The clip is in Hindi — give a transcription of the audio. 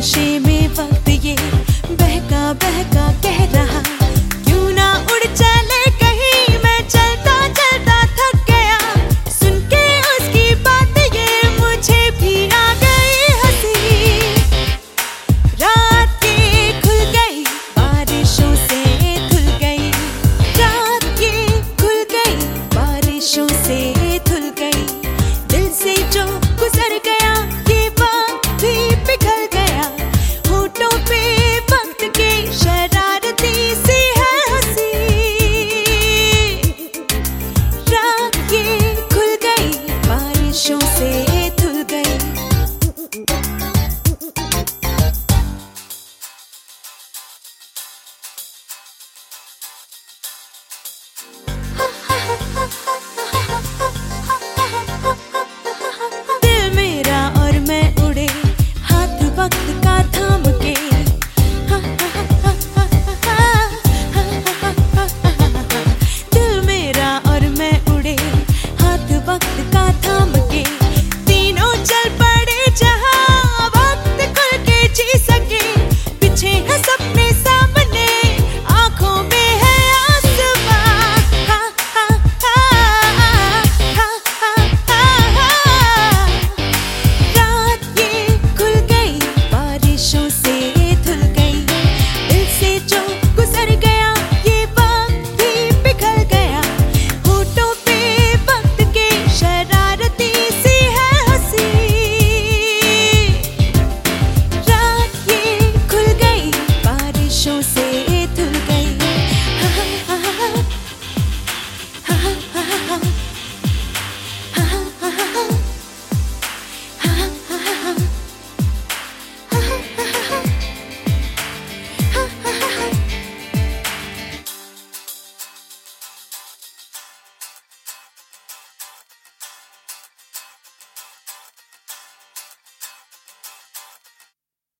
नशे में वक्त ये बहका बहका कह रहा, क्यों ना उड़ चले कहीं, मैं चलता चलता थक गया। सुन के उसकी बात ये मुझे भी आ गई हंसी। रात ये खुल गई बारिशों से धुल गई, रात ये खुल गई बारिशों से धुल गई। दिल से जो गुजर गया ये बात भी पिघल गया, होठों पे वक्त की शरारती सी है हंसी। रात ये खुल गई बारिशों से धुल गई।